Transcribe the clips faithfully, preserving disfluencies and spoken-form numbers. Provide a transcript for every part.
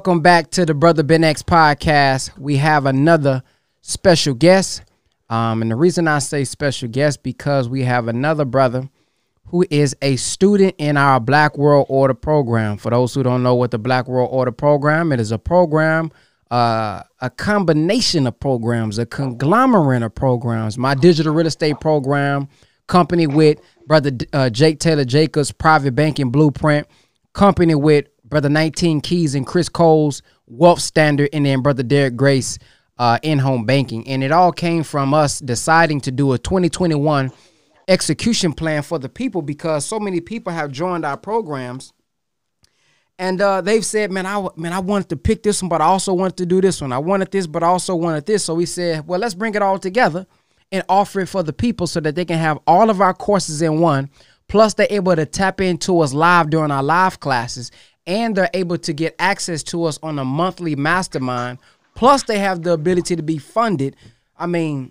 welcome back to the Brother Ben X podcast. We have another special guest. Um, and the reason I say special guest because we have another brother who is a student in our Black World Order program. For those who don't know what the Black World Order program, it is a program, uh, a combination of programs, a conglomerate of programs. My digital real estate program, company with Brother uh, Jake Taylor Jacobs, Private Banking Blueprint, company with Brother nineteen Keys and Chris Cole's Wealth Standard, and then Brother Derek Grace, uh, in-home banking. And it all came from us deciding to do a twenty twenty-one execution plan for the people, because so many people have joined our programs and uh, they've said, man, I, man, I wanted to pick this one, but I also wanted to do this one. I wanted this, but I also wanted this. So we said, well, let's bring it all together and offer it for the people so that they can have all of our courses in one. Plus, they're able to tap into us live during our live classes, and they're able to get access to us on a monthly mastermind. Plus, they have the ability to be funded. I mean,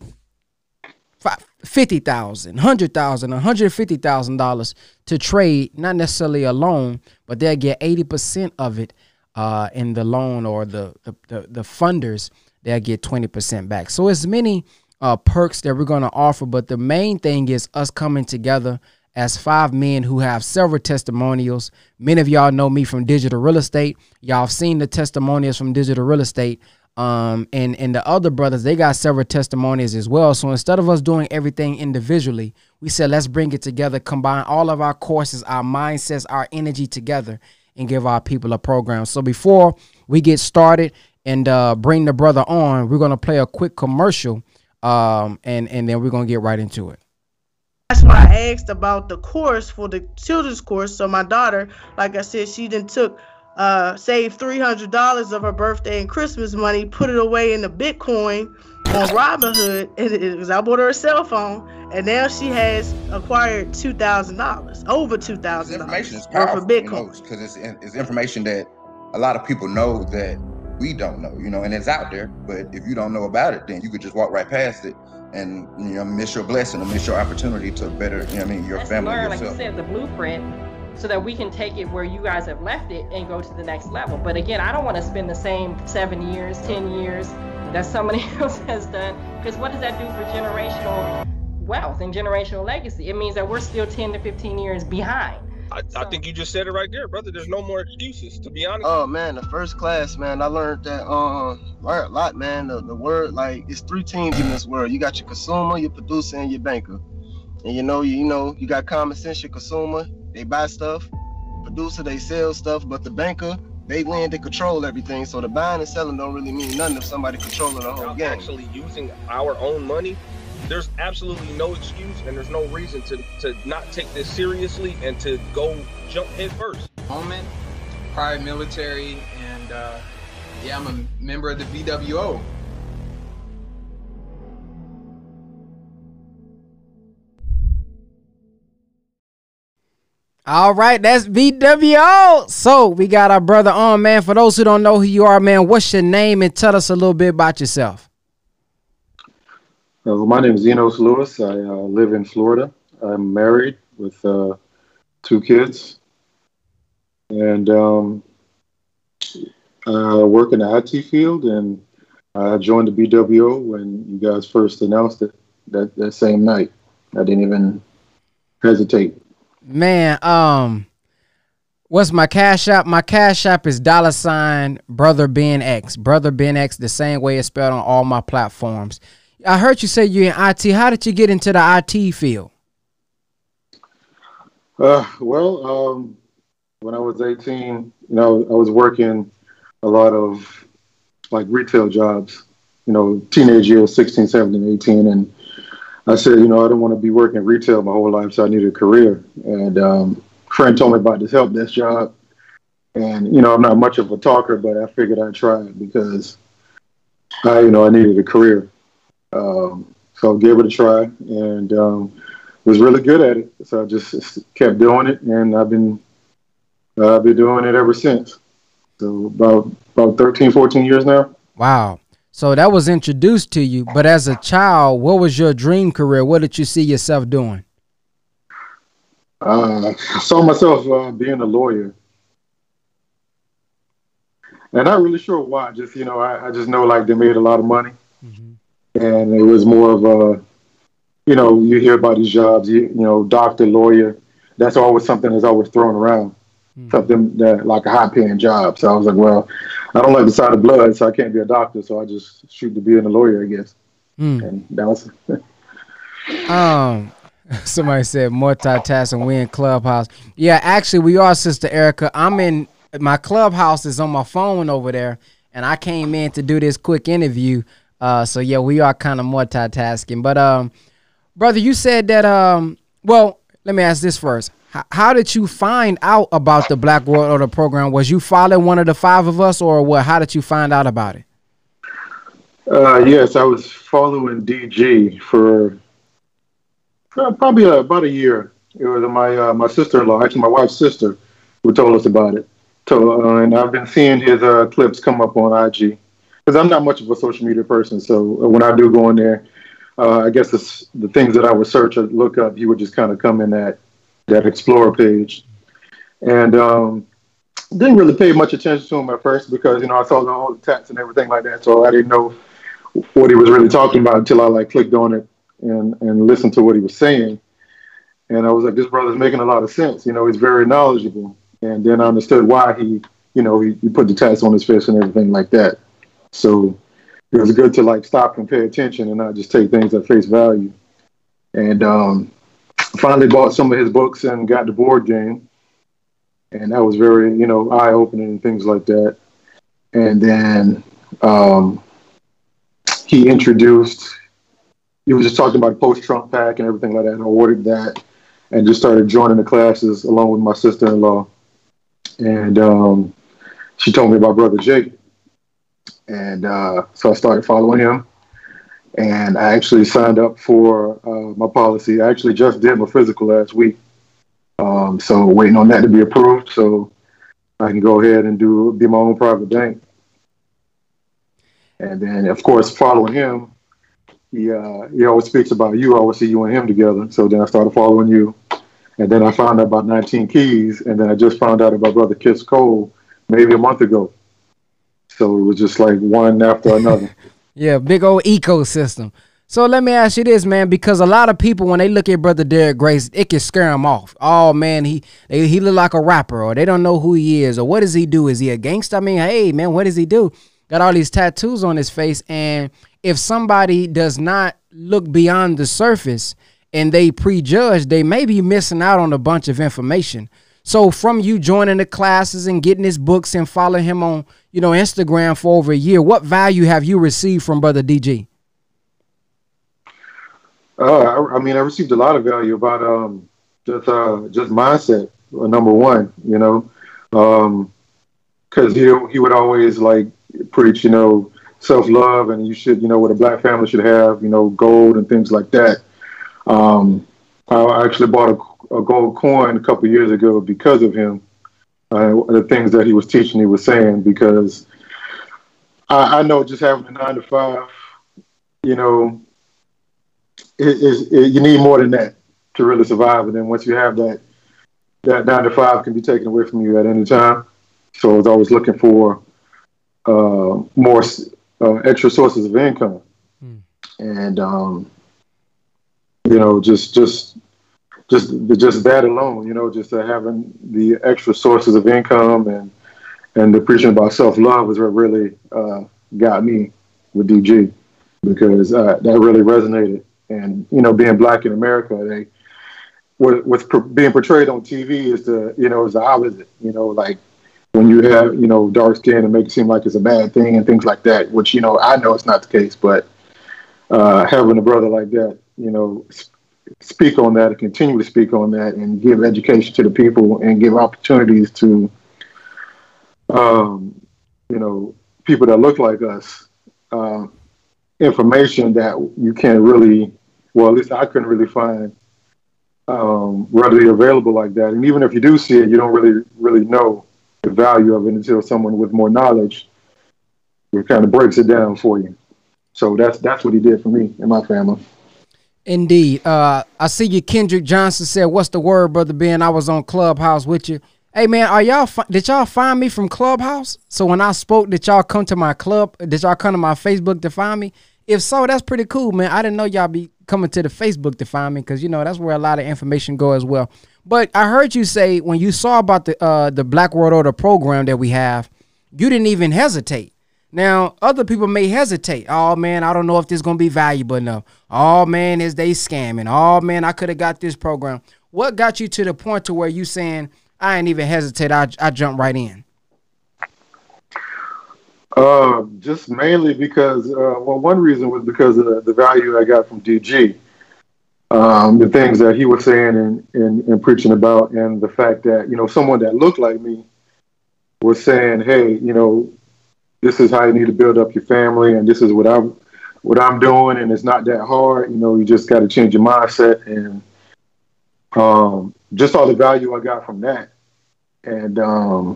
fifty thousand dollars, one hundred thousand dollars, one hundred fifty thousand dollars to trade, not necessarily a loan, but they'll get eighty percent of it uh, in the loan, or the, the, the, the funders, they'll get twenty percent back. So it's many uh, perks that we're going to offer, but the main thing is us coming together as five men who have several testimonials. Many of y'all know me from digital real estate. Y'all have seen the testimonials from digital real estate. Um, and, and the other brothers, they got several testimonies as well. So instead of us doing everything individually, we said, let's bring it together, combine all of our courses, our mindsets, our energy together, and give our people a program. So before we get started and uh, bring the brother on, we're going to play a quick commercial, um, and, and then we're going to get right into it. That's why I asked about the course for the children's course. So my daughter, like I said, she then took, uh, saved three hundred dollars of her birthday and Christmas money, put it away in the Bitcoin on Robinhood, and it was, I bought her a cell phone, and now she has acquired two thousand dollars, over two thousand dollars. Information is powerful, for Bitcoin. Because you know, it's, it's information that a lot of people know that we don't know, you know, and it's out there. But if you don't know about it, then you could just walk right past it and, you know, miss your blessing or miss your opportunity to better, you know what I mean, your Let's family, learn, yourself. like you said, the blueprint, so that we can take it where you guys have left it and go to the next level. But again, I don't want to spend the same seven years, ten years that somebody else has done, because what does that do for generational wealth and generational legacy? It means that we're still ten to fifteen years behind. I, so. I think you just said it right there, brother. There's no more excuses, to be honest. Oh man, the first class, man, I learned that um learned a lot, man. The, the word, like, it's three teams in this world. You got your consumer, your producer, and your banker. And you know, you, you know, you got common sense. Your consumer, they buy stuff. Producer, they sell stuff. But the banker, they lend, they control everything. So the buying and selling don't really mean nothing if somebody controlling the whole Without game. Actually using our own money, there's absolutely no excuse, and there's no reason to to not take this seriously and to go jump head first. Moment, prior military, and uh, yeah, I'm a member of the B W O. All right, that's B W O. So we got our brother on, man. For those who don't know who you are, man, what's your name, and tell us a little bit about yourself. Uh, my name is Enos Lewis. I uh, live in Florida. I'm married with uh, two kids, and um, I work in the I T field. And I joined the B W O when you guys first announced it that, that same night. I didn't even hesitate. Man, um, what's my cash app? My cash app is dollar sign Brother Ben X. Brother Ben X, the same way it's spelled on all my platforms. I heard you say you're in I T. How did you get into the I T field? Uh, well, um, when I was eighteen, you know, I was working a lot of like retail jobs, you know, teenage years, sixteen, seventeen, eighteen. And I said, you know, I don't want to be working retail my whole life, so I needed a career. And um, a friend told me about this help desk job. And, you know, I'm not much of a talker, but I figured I'd try it because I, you know, I needed a career. Um, so I gave it a try, and um, was really good at it. So I just kept doing it, and I've been uh, I've been doing it ever since. So about about thirteen, fourteen years now. Wow. So that was introduced to you, but as a child, what was your dream career? What did you see yourself doing? Uh, I saw myself uh, being a lawyer. and not really sure why. Just you know, I, I just know like they made a lot of money, Mm-hmm. and it was more of a, you know, you hear about these jobs, you, you know, doctor, lawyer. That's always something that's always thrown around, Mm-hmm. something that like a high paying job. So I was like, well, I don't like the sight of blood, so I can't be a doctor. So I just shoot to being a lawyer, I guess. Mm. And that was. Um, somebody said multitasking. We in Clubhouse. Yeah, actually, we are, Sister Erica. I'm in my Clubhouse is on my phone over there, and I came in to do this quick interview. Uh, so yeah, we are kind of multitasking. But um, brother, you said that um, well, let me ask this first. H- how did you find out about the Black World Order program? Was you following one of the five of us, or what? How did you find out about it? Uh, yes, I was following D G for uh, probably uh, about a year. It was my uh, my sister-in-law, actually my wife's sister, who told us about it. So, uh, and I've been seeing his uh, clips come up on I G because I'm not much of a social media person. So when I do go in there, uh, I guess it's the things that I would search or look up, he would just kind of come in that that Explorer page, and um, didn't really pay much attention to him at first because you know I saw all the tats and everything like that, so I didn't know what he was really talking about until I like clicked on it and and listened to what he was saying, and I was like, this brother's making a lot of sense. You know, he's very knowledgeable, and then I understood why he, you know, he, he put the tats on his face and everything like that. So it was good to like stop and pay attention and not just take things at face value. And um, finally bought some of his books and got the board game, and that was very, you know, eye opening and things like that. And then. Um, He introduced, he was just talking about post-Trump pack and everything like that. And I ordered that and just started joining the classes along with my sister-in-law. And um, she told me about Brother Jake. And uh, so I started following him. And I actually signed up for uh, my policy. I actually just did my physical last week. Um, so waiting on that to be approved so I can go ahead and do be my own private bank. And then, of course, following him, he uh, he always speaks about you. I always see you and him together. So then I started following you. And then I found out about nineteen Keys. And then I just found out about Brother Kiss Cole maybe a month ago. So it was just like one after another. Yeah, big old ecosystem. So let me ask you this, man, because a lot of people, when they look at Brother Derek Grace, it can scare them off. Oh, man, he they, he look like a rapper, or they don't know who he is, or what does he do? Is he a gangster? I mean, hey, man, what does he do? Got all these tattoos on his face, and if somebody does not look beyond the surface and they prejudge, they may be missing out on a bunch of information. So from you joining the classes and getting his books and following him on, you know, Instagram for over a year, what value have you received from Brother D G? Uh, I, I mean, I received a lot of value about um, just uh, just mindset. uh, Number one, you know, because he he would always like preach, you know, self love, and you should, you know, what a black family should have, you know, gold and things like that. Um, I actually bought a, a gold coin a couple of years ago because of him. Uh, the things that he was teaching, he was saying, because I, I know just having a nine to five, you know. It, it, it, you need more than that to really survive. And then once you have that, that nine to five can be taken away from you at any time. So I was always looking for uh, more uh, extra sources of income. Mm. And, um, you know, just, just, just, just that alone, you know, just uh, having the extra sources of income and, and the preaching about self-love is what really uh, got me with D G, because uh, that really resonated. And, you know, being black in America, they what, what's pr- being portrayed on T V is the, you know, is the opposite. You know, like when you have, you know, dark skin and make it seem like it's a bad thing and things like that, which, you know, I know it's not the case. But uh, having a brother like that, you know, sp- speak on that and continue to speak on that and give education to the people and give opportunities to, um, you know, people that look like us. Uh, information that you can't really, well, at least I couldn't really find um, readily available like that. And even if you do see it, you don't really, really know the value of it until someone with more knowledge kind of breaks it down for you. So that's that's what he did for me and my family. Indeed. Uh, I see you. Kendrick Johnson said, "What's the word, Brother Ben? I was on Clubhouse with you. Hey man, are y'all fi- did y'all find me from Clubhouse? So when I spoke, did y'all come to my club? Did y'all come to my Facebook to find me? If so, that's pretty cool, man. I didn't know y'all be coming to the Facebook to find me because you know that's where a lot of information go as well. But I heard you say when you saw about the uh, the Black World Order program that we have, you didn't even hesitate. Now other people may hesitate. Oh man, I don't know if this is gonna be valuable enough. Oh man, is they scamming? Oh man, I could have got this program. What got you to the point to where you saying I ain't even hesitate? I I jump right in. Uh, just mainly because, uh, well, one reason was because of the, the value I got from D G, um, the things that he was saying and, and, and preaching about, and the fact that, you know, someone that looked like me was saying, hey, you know, this is how you need to build up your family, and this is what I'm, what I'm doing, and it's not that hard. You know, you just got to change your mindset, and um, just all the value I got from that, and um,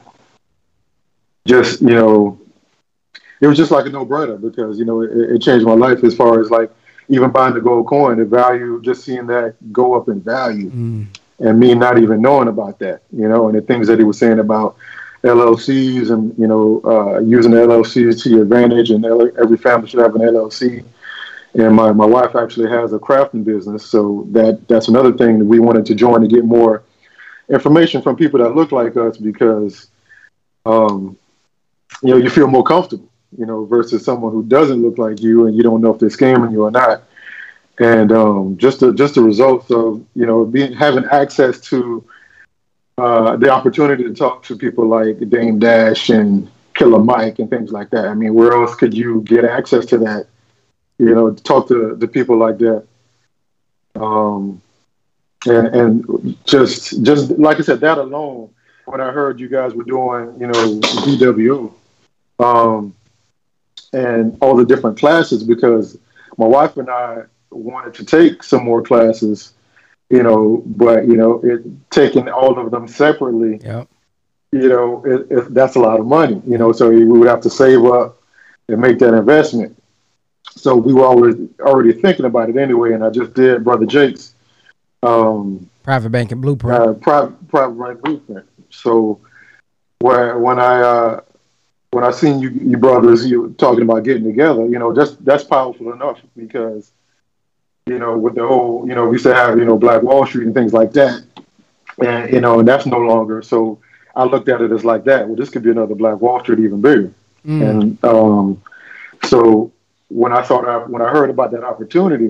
just, you know, it was just like a no-brainer because, you know, it, it changed my life as far as like even buying the gold coin, the value, just seeing that go up in value mm. and me not even knowing about that, you know, and the things that he was saying about L L Cs and, you know, uh, using L L Cs to your advantage, and every family should have an L L C. And my, my wife actually has a crafting business. So that that's another thing that we wanted to join to get more information from people that look like us because, um, you know, you feel more comfortable, you know, versus someone who doesn't look like you and you don't know if they're scamming you or not. And um, just the, just the results of, you know, being having access to uh, the opportunity to talk to people like Dame Dash and Killer Mike and things like that. I mean, where else could you get access to that? You know, talk to the people like that. Um, and, and just, just like I said, that alone, when I heard you guys were doing, you know, D W, um, and all the different classes, because my wife and I wanted to take some more classes, you know, but, you know, it, taking all of them separately, yep. you know, it, it, that's a lot of money, you know, so we would have to save up and make that investment. So we were already, already thinking about it anyway, and I just did Brother Jake's um, Private Banking Blueprint. Uh, private, private Banking Blueprint. So where, when I uh, when I seen you, you brothers, you talking about getting together, you know, just that's powerful enough because, you know, with the whole, you know, we used to have, you know, Black Wall Street and things like that, and you know, and that's no longer. So I looked at it as like that. Well, this could be another Black Wall Street, even bigger. Mm. And um, so when I thought I, when I heard about that opportunity,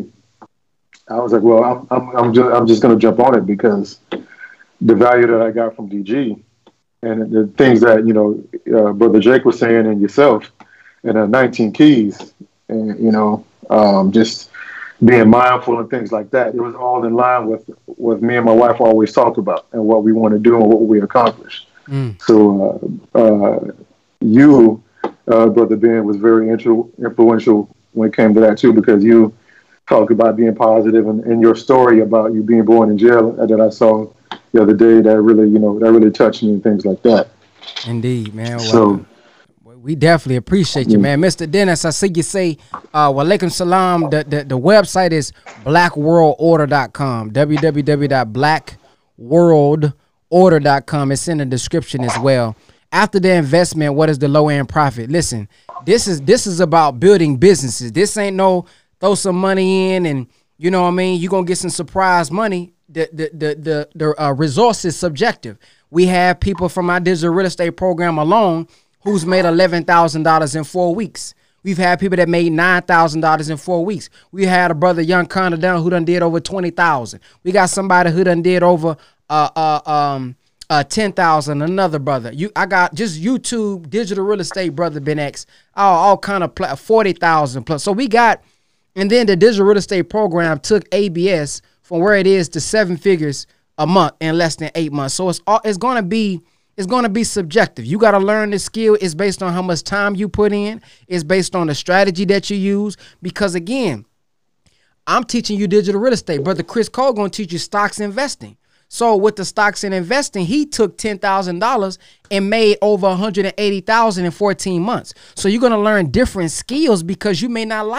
I was like, well, I'm I'm, I'm just I'm just going to jump on it because the value that I got from D G. And the things that, you know, uh, Brother Jake was saying and yourself, and uh, nineteen Keys, and, you know, um, just being mindful and things like that. It was all in line with what me and my wife always talk about and what we want to do and what we accomplish. Mm. So uh, uh, you, uh, Brother Ben, was very intru- influential when it came to that, too, because you talk about being positive and, and your story about you being born in jail that I saw the other day, that really, you know, that really touched me and things like that. Indeed, man. Well, so we definitely appreciate you, yeah. man. Mister Dennis, I see you say, uh, walaikum salam. The, the, the website is black world order dot com, w w w dot black world order dot com. It's in the description as well. After the investment, what is the low end profit? Listen, this is, this is about building businesses. This ain't no throw some money in and, you know what I mean, you're going to get some surprise money. The the the the, the uh, resource is subjective. We have people from our digital real estate program alone who's made eleven thousand dollars in four weeks. We've had people that made nine thousand dollars in four weeks. We had a brother, Young Connor Dunn, who done did over twenty thousand. We got somebody who done did over uh uh um uh ten thousand. Another brother, you I got just YouTube digital real estate brother Ben X, all all kind of pl- forty thousand plus. So we got, and then the digital real estate program took A B S from where it is to seven figures a month in less than eight months. So it's all, it's gonna be it's gonna be subjective. You gotta learn the skill. It's based on how much time you put in. It's based on the strategy that you use. Because again, I'm teaching you digital real estate. Brother Chris Cole gonna teach you stocks investing. So with the stocks and investing, he took ten thousand dollars and made over one hundred eighty thousand dollars in fourteen months. So you're gonna learn different skills because you may not like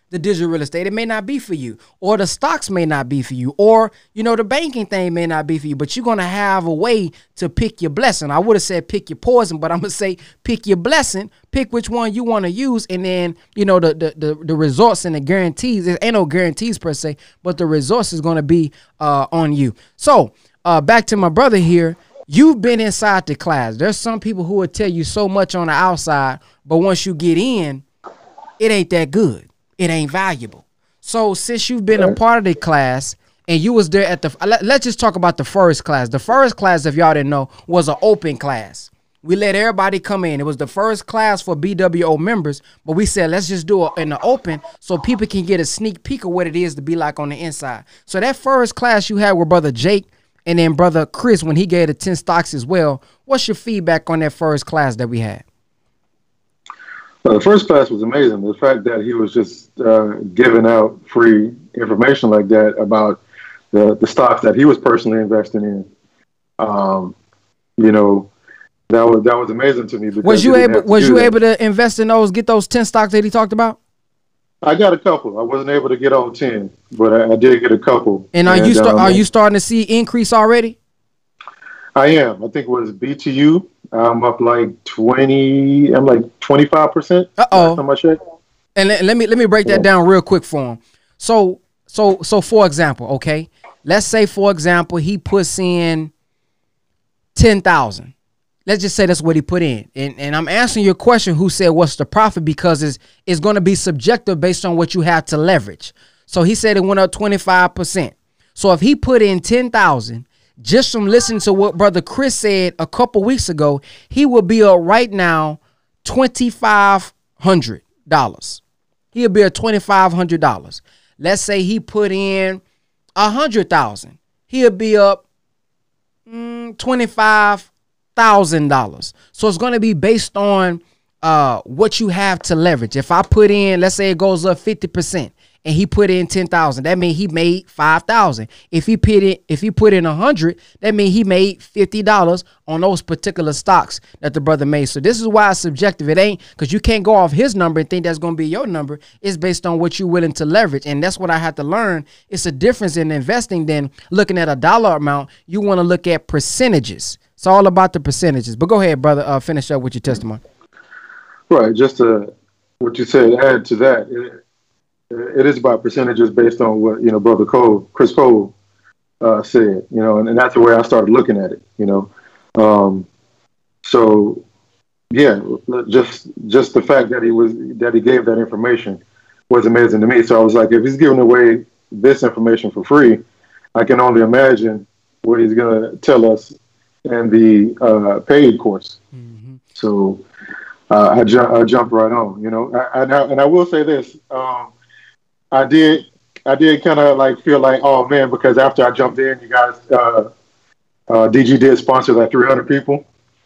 the digital real estate. It may not be for you, or the stocks may not be for you, or, you know, the banking thing may not be for you, but you're going to have a way to pick your blessing. I would have said pick your poison, but I'm going to say pick your blessing, pick which one you want to use. And then, you know, the, the, the, the results and the guarantees, there ain't no guarantees per se, but the results is going to be uh, on you. So uh, back to my brother here. You've been inside the class. There's some people who will tell you so much on the outside, but once you get in, it ain't that good. It ain't valuable. So since you've been a part of the class and you was there at the, let, let's just talk about the first class. The first class, if y'all didn't know, was an open class. We let everybody come in. It was the first class for B W O members, but we said, let's just do it in the open so people can get a sneak peek of what it is to be like on the inside. So that first class you had with Brother Jake and then Brother Chris, when he gave the ten stocks as well, what's your feedback on that first class that we had? Uh, the first class was amazing. The fact that he was just uh, giving out free information like that about the, the stocks that he was personally investing in, um, you know, that was that was amazing to me. Because was you able was you that. able to invest in those, get those ten stocks that he talked about? I got a couple. I wasn't able to get all ten, but I, I did get a couple. And are and, you start, um, are you starting to see increase already? I am. I think it was B T U. I'm up like twenty. I'm like twenty-five percent. Uh oh. And let, let me let me break that yeah. down real quick for him. So so so for example, okay, let's say for example he puts in ten thousand. Let's just say that's what he put in. And and I'm answering your question. Who said what's the profit? Because it's it's going to be subjective based on what you have to leverage. So he said it went up twenty-five percent. So if he put in ten thousand. Just from listening to what Brother Chris said a couple weeks ago, he will be up right now twenty-five hundred dollars. He'll be at twenty-five hundred dollars. Let's say he put in one hundred thousand dollars. He'll be up mm, twenty-five thousand dollars. So it's going to be based on uh, what you have to leverage. If I put in, let's say it goes up fifty percent. And he put in ten thousand. That means he made five thousand. If he put in, if he put in a hundred, that means he made fifty dollars on those particular stocks that the brother made. So this is why it's subjective. It ain't because you can't go off his number and think that's going to be your number. It's based on what you're willing to leverage. And that's what I had to learn. It's a difference in investing than looking at a dollar amount. You want to look at percentages. It's all about the percentages. But go ahead, brother. Uh, finish up with your testimony. Right. Just to, what you said, add to that. It, It is about percentages based on what, you know, Brother Cole, Chris Cole uh, said, you know, and, and that's the way I started looking at it, you know. Um, so, yeah, just just the fact that he was that he gave that information was amazing to me. So I was like, if he's giving away this information for free, I can only imagine what he's going to tell us in the uh, paid course. Mm-hmm. So uh, I, ju- I jumped right on, you know. I, and, I, and I will say this. Um, I did, I did kind of like feel like, oh man, because after I jumped in, you guys, uh, uh, D G did sponsor like three hundred people,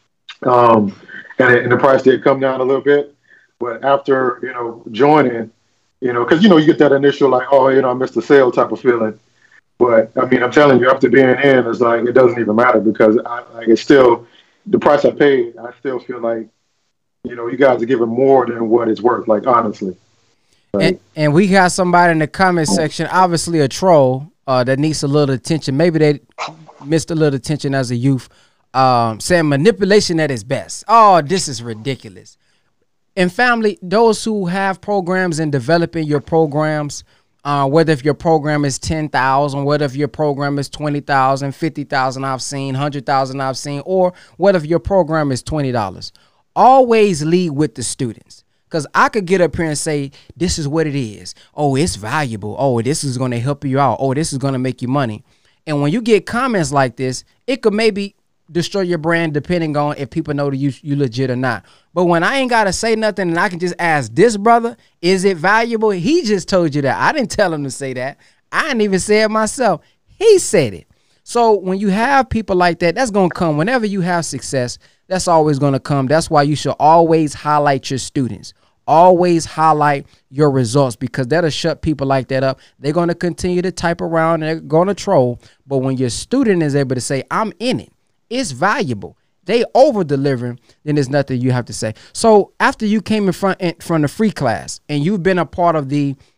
um, and, it, and the price did come down a little bit. But after, you know, joining, you know, because you know you get that initial like, oh, you know, I missed the sale type of feeling. But I mean, I'm telling you, after being in, it's like it doesn't even matter because I, like it's still the price I paid. I still feel like, you know, you guys are giving more than what it's worth. Like honestly. And, and we got somebody in the comment section, obviously a troll uh, that needs a little attention. Maybe they missed a little attention as a youth, um, saying manipulation at its best. Oh, this is ridiculous. And family, those who have programs and developing your programs, uh, whether if your program is ten thousand, whether if your program is twenty thousand, fifty thousand I've seen, one hundred thousand I've seen, or whether if your program is twenty dollars, always lead with the students. Because I could get up here and say, this is what it is. Oh, it's valuable. Oh, this is going to help you out. Oh, this is going to make you money. And when you get comments like this, it could maybe destroy your brand depending on if people know that you, you legit or not. But when I ain't got to say nothing and I can just ask this brother, is it valuable? He just told you that. I didn't tell him to say that. I didn't even say it myself. He said it. So when you have people like that, that's going to come. Whenever you have success, that's always going to come. That's why you should always highlight your students. Always highlight your results because that'll shut people like that up. They're going to continue to type around and they're going to troll. But when your student is able to say, I'm in it, it's valuable, they over delivering, then there's nothing you have to say. So after you came in front in, from the free class and you've been a part of the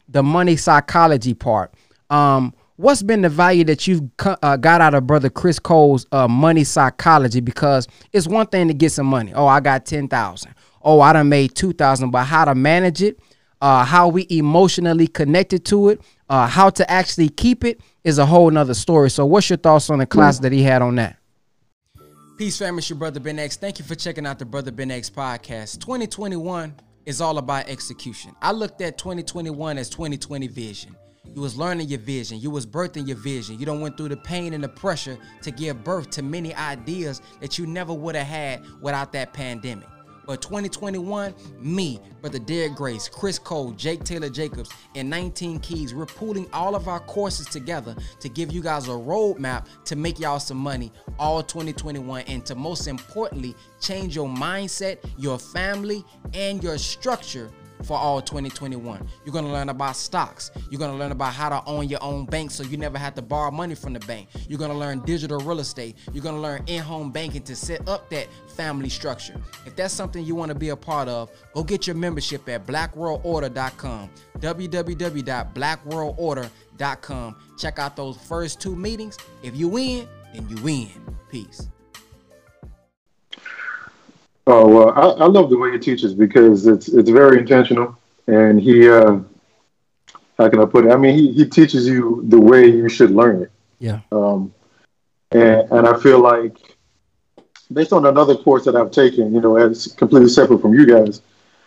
the money psychology part. Um, what's been the value that you've uh, got out of Brother Chris Cole's uh, money psychology? Because it's one thing to get some money. Oh, I got ten thousand. Oh, I done made two thousand. But how to manage it, uh, how we emotionally connected to it, uh, how to actually keep it is a whole nother story. So what's your thoughts on the class that he had on that? Peace, family. It's your Brother Ben X. Thank you for checking out the Brother Ben X podcast. twenty twenty-one is all about execution. I looked at twenty twenty-one as twenty twenty vision. You was learning your vision. You was birthing your vision. You done went through the pain and the pressure to give birth to many ideas that you never would have had without that pandemic. But twenty twenty-one, me, Brother Derek Grace, Chris Cole, Jake Taylor Jacobs, and nineteen Keys, we're pooling all of our courses together to give you guys a roadmap to make y'all some money all twenty twenty-one, and to most importantly, change your mindset, your family, and your structure for all twenty twenty-one. You're going to learn about stocks. You're going to learn about how to own your own bank so you never have to borrow money from the bank. You're going to learn digital real estate. You're going to learn in-home banking to set up that family structure. If that's something you want to be a part of, go get your membership at black world order dot com, w w w dot black world order dot com. Check out those first two meetings. If you win, then you win. Peace. Oh, well, I, I love the way he teaches because it's it's very intentional, and he, uh, how can I put it? I mean, he, he teaches you the way you should learn it. Yeah. Um, and and I feel like based on another course that I've taken, you know, it's completely separate from you guys,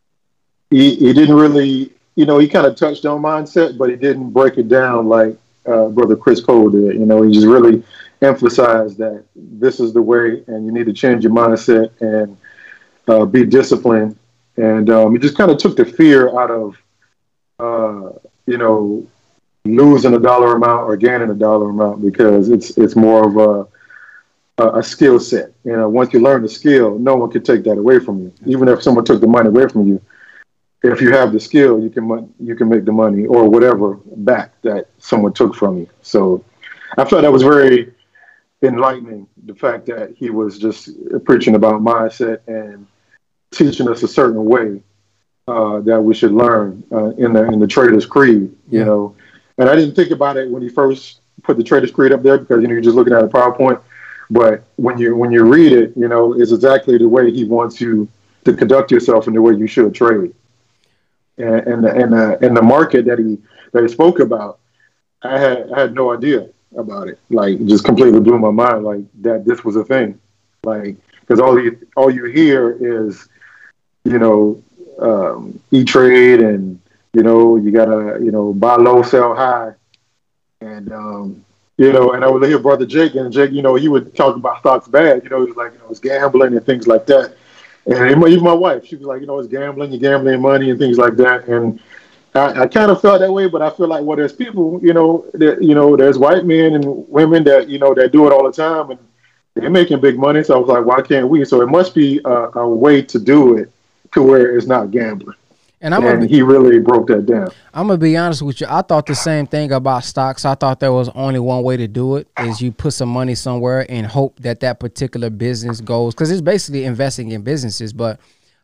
he, he didn't really, you know, he kind of touched on mindset, but he didn't break it down like uh, Brother Chris Cole did. You know, he just really emphasized that this is the way, and you need to change your mindset and Uh, be disciplined, and um, it just kind of took the fear out of, uh, you know, losing a dollar amount or gaining a dollar amount, because it's it's more of a a, a skill set. You know, once you learn the skill, no one can take that away from you. Even if someone took the money away from you, if you have the skill, you can you can make the money or whatever back that someone took from you. So I thought that was very enlightening, the fact that he was just preaching about mindset and teaching us a certain way uh, that we should learn uh, in the in the Trader's Creed, you yeah. know. And I didn't think about it when he first put the Trader's Creed up there, because you know you're just looking at a PowerPoint. But when you when you read it, you know, it's exactly the way he wants you to conduct yourself and the way you should trade. And and the and the, and the market that he that he spoke about, I had I had no idea about it. Like, it just completely blew my mind, like that this was a thing. Like, because all you all you hear is, you know, um, E-Trade, and, you know, you got to, you know, buy low, sell high. And, um, you know, and I would hear Brother Jake, and Jake, you know, he would talk about stocks bad. You know, he was like, you know, it's gambling and things like that. And even my wife, she was like, you know, it's gambling, you're gambling money and things like that. And I, I kind of felt that way, but I feel like, well, there's people, you know, that, you know, there's white men and women that, you know, that do it all the time, and they're making big money. So I was like, why can't we? So it must be a, a way to do it to where it's not gambling. And, I'm and be, he really broke that down. I'm going to be honest with you. I thought the same thing about stocks. I thought there was only one way to do it, is you put some money somewhere and hope that that particular business goes, because it's basically investing in businesses, but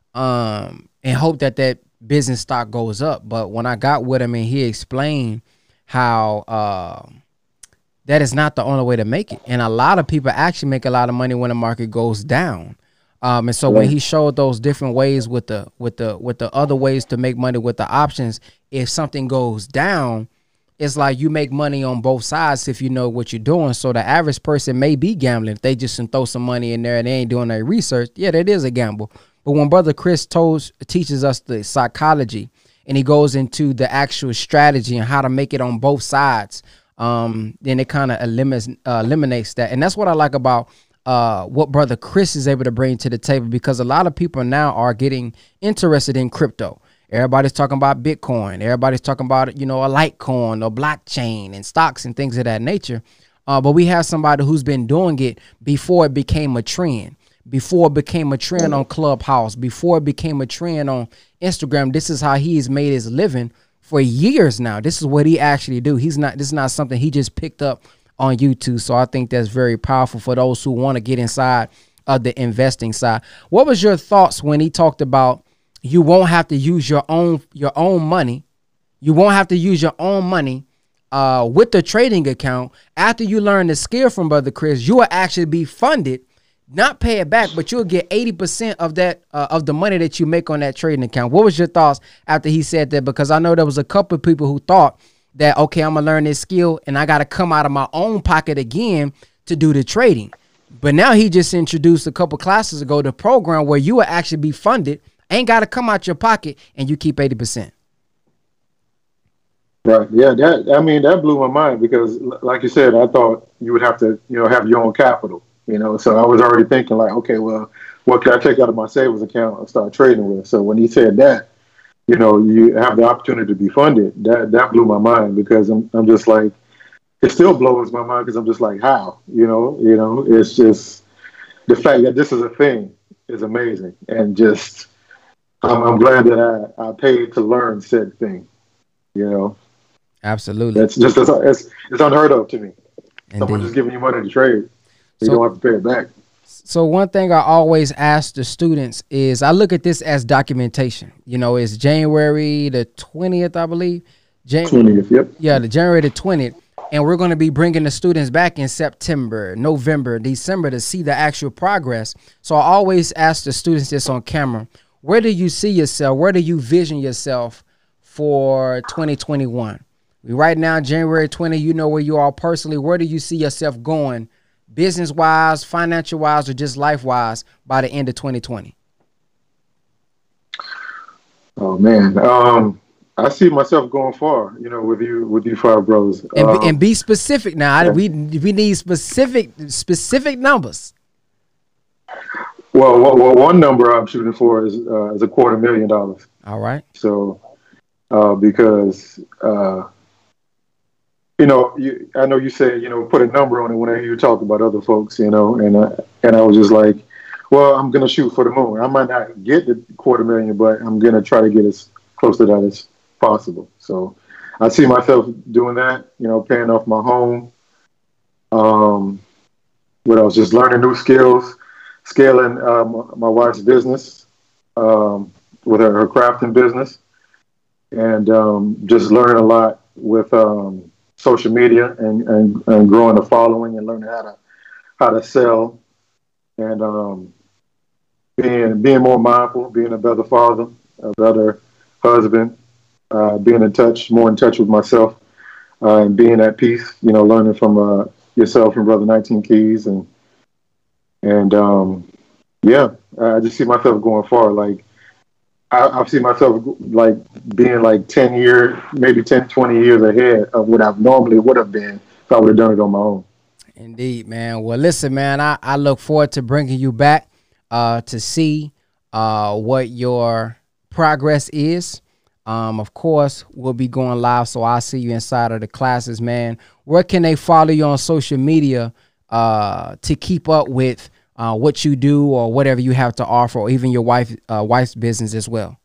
um, and hope that that business stock goes up. But when I got with him and he explained how uh, that is not the only way to make it. And a lot of people actually make a lot of money when the market goes down. Um, and so when he showed those different ways with the with the with the other ways to make money with the options, if something goes down, it's like you make money on both sides if you know what you're doing. So the average person may be gambling if they just throw some money in there and they ain't doing their research. Yeah, that is a gamble. But when Brother Chris told, teaches us the psychology, and he goes into the actual strategy and how to make it on both sides, um, then it kind of eliminates uh, eliminates that. And that's what I like about uh, what Brother Chris is able to bring to the table, because a lot of people now are getting interested in crypto. Everybody's talking about Bitcoin. Everybody's talking about, you know, a Litecoin or blockchain and stocks and things of that nature. Uh, but we have somebody who's been doing it before it became a trend. Before it became a trend on Clubhouse, before it became a trend on Instagram. This is how he's made his living for years now. This is what he actually do. He's not, this is not something he just picked up on YouTube. So I think that's very powerful for those who want to get inside of the investing side. What was your thoughts when he talked about you won't have to use your own, your own money? You won't have to use your own money uh, with the trading account. After you learn the skill from Brother Chris, you will actually be funded, not pay it back, but you'll get eighty percent of that, uh, of the money that you make on that trading account. What was your thoughts after he said that? Because I know there was a couple of people who thought that, okay, I'm going to learn this skill and I got to come out of my own pocket again to do the trading. But now he just introduced a couple classes ago the program where you will actually be funded, ain't got to come out your pocket, and you keep eighty percent. Right. Yeah. That, I mean, that blew my mind because, like you said, I thought you would have to, you know, have your own capital, you know, so I was already thinking like, okay, well, what can I take out of my savings account and start trading with? So when he said that, you know, you have the opportunity to be funded, that, that blew my mind because I'm, I'm just like, it still blows my mind because I'm just like, how, you know, you know, it's just the fact that this is a thing is amazing. And just, I'm, I'm glad that I, I paid to learn said thing, you know. Absolutely. That's just, it's, it's, it's unheard of to me. Indeed. Someone just giving you money to trade. So, you So- don't have to pay it back. So one thing I always ask the students is I look at this as documentation. You know, it's January the twentieth, I believe. Jan- twentieth, yep. Yeah, the January the twentieth. And we're going to be bringing the students back in September, November, December to see the actual progress. So I always ask the students this on camera. Where do you see yourself? Where do you vision yourself for twenty twenty-one? We right now, January twentieth, you know where you are personally. Where do you see yourself going business-wise, financial-wise, or just life-wise by the end of twenty twenty? Oh, man. Um, I see myself going far, you know, with you, with you five brothers. And, Um, be, and be specific now. I- yeah. We we need specific specific numbers. well, well, well, one number I'm shooting for is, uh, is a quarter million dollars. All right. So, uh, because, uh, you know, you, I know you say, you know, put a number on it whenever you talk about other folks, you know, and, uh, and I was just like, well, I'm going to shoot for the moon. I might not get the quarter million, but I'm going to try to get as close to that as possible. So I see myself doing that, you know, paying off my home. Um, what else? Just learning new skills, scaling um, my wife's business um, with her, her crafting business, and um, just learning a lot with um, social media and, and, and growing a following and learning how to how to sell and um, being being more mindful, being a better father, a better husband, uh, being in touch, more in touch with myself, uh, and being at peace. You know, learning from uh, yourself and Brother nineteen Keys, and and um, yeah, I just see myself going far. Like I, I see myself like being like ten years, maybe ten, twenty years ahead of what I normally would have been if I would have done it on my own. Indeed, man. Well, listen, man, I, I look forward to bringing you back uh, to see uh, what your progress is. Um, of course, we'll be going live, so I'll see you inside of the classes, man. Where can they follow you on social media uh, to keep up with uh, what you do or whatever you have to offer, or even your wife uh, wife's business as well?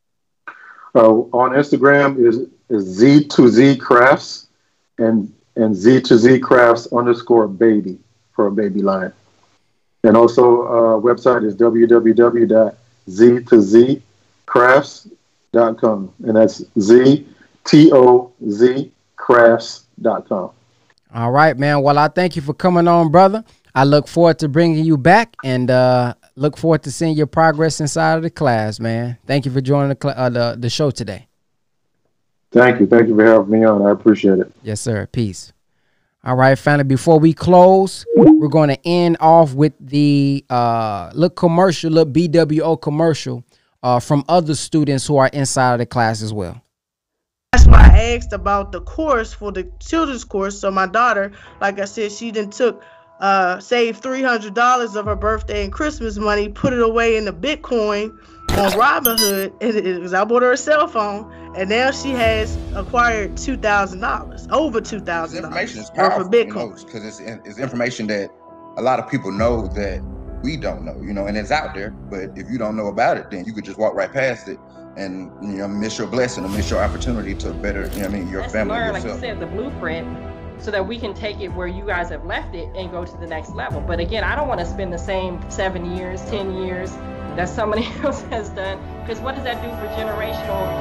Uh, on Instagram is, is Z to Z Crafts and and Z to Z Crafts underscore baby for a baby line. And also uh, website is w w w dot z to z crafts dot com. And that's Z T O Z crafts dot com. All right, man. Well, I thank you for coming on, brother. I look forward to bringing you back and uh, look forward to seeing your progress inside of the class, man. Thank you for joining the, cl- uh, the, the show today. Thank you. Thank you for having me on. I appreciate it. Yes, sir. Peace. All right, family. Before we close, we're going to end off with the uh, look commercial, look B W O commercial uh, from other students who are inside of the class as well. That's why I asked about the course for the children's course. So my daughter, like I said, she done took, uh, saved three hundred dollars of her birthday and Christmas money, put it away in the Bitcoin on Robinhood, and it was, I bought her a cell phone, and now she has acquired two thousand dollars, over two thousand dollars. Information is for powerful, Bitcoin. because it's, it's information that a lot of people know that we don't know, you know, and it's out there. But if you don't know about it, then you could just walk right past it and, you know, miss your blessing or miss your opportunity to better, you know what I mean, your Let's family, learn, like yourself. you said, the blueprint, so that we can take it where you guys have left it and go to the next level. But again, I don't want to spend the same seven years, ten years that somebody else has done, because what does that do for generational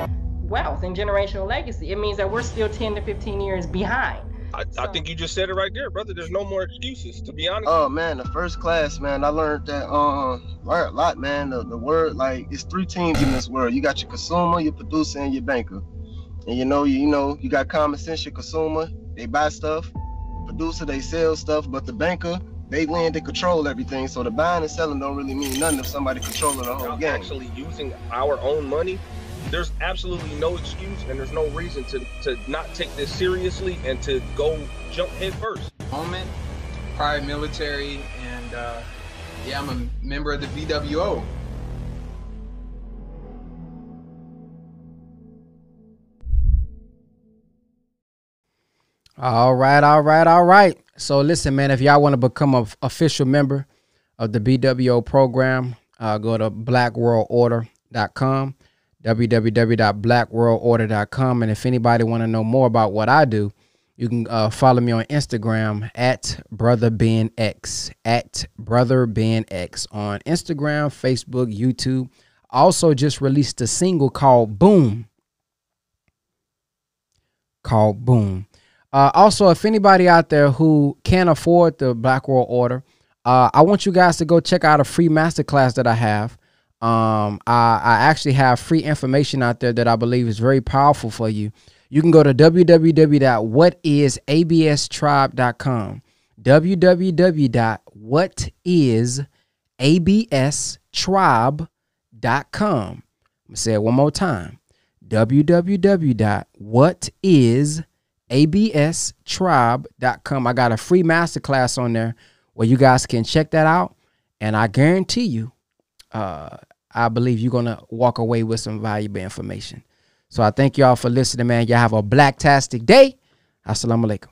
wealth and generational legacy. It means that we're still ten to fifteen years behind. I, So- I think you just said it right there, brother. There's no more excuses, to be honest. Oh man, the first class, man, I learned that um learned a lot, man. The, the word, like, it's three teams in this world. You got your consumer, your producer, and your banker. And you know, you, you know, you got common sense. Your consumer, they buy stuff. Producer, they sell stuff. But the banker, they lend and control everything. So the buying and selling don't really mean nothing if somebody controlling the whole Now, game. actually using our own money, there's absolutely no excuse and there's no reason to, to not take this seriously and to go jump head first. Moment, prior military, and uh, yeah, I'm a member of the B W O. All right, all right, all right. So listen, man, if y'all want to become an official member of the B W O program, uh, go to black world order dot com, w w w dot black world order dot com. And if anybody want to know more about what I do, you can uh, follow me on Instagram at Brother Ben X, at Brother Ben X on Instagram, Facebook, YouTube. Also just released a single called Boom. Called Boom. Uh, also, if anybody out there who can't afford the Black World Order, uh, I want you guys to go check out a free masterclass that I have. Um, I, I actually have free information out there that I believe is very powerful for you. You can go to w w w dot what is a b s tribe dot com, w w w dot what is a b s tribe dot com. I'm going to say it one more time, w w w dot what is a b s tribe dot com. I got a free masterclass on there where you guys can check that out. And I guarantee you, uh, I believe you're going to walk away with some valuable information. So I thank y'all for listening, man. Y'all have a blacktastic day. Assalamu alaikum.